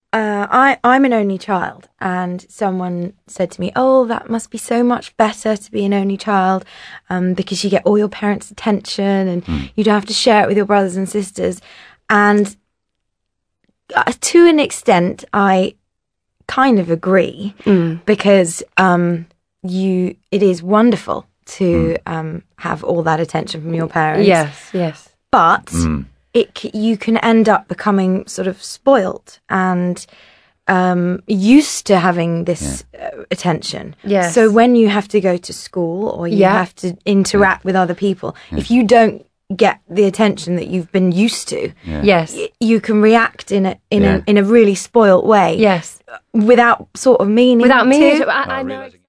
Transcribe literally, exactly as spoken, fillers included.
uh, I, I'm an only child, and someone said to me, oh, that must be so much better to be an only child, um, because you get all your parents' attention and mm. you don't have to share it with your brothers and sisters. And uh, to an extent, I kind of agree, mm. because um, you it is wonderful to mm. um, have all that attention from your parents. Yes, yes. But mm. it you can end up becoming sort of spoilt and um, used to having this yeah. uh, attention. Yes. So when you have to go to school or you yeah. have to interact yeah. with other people, yeah. if you don't get the attention that you've been used to, yeah. yes, y- you can react in a in yeah. a in a really spoilt way. Yes, without sort of meaning. Without meaning. to. To, I, I know.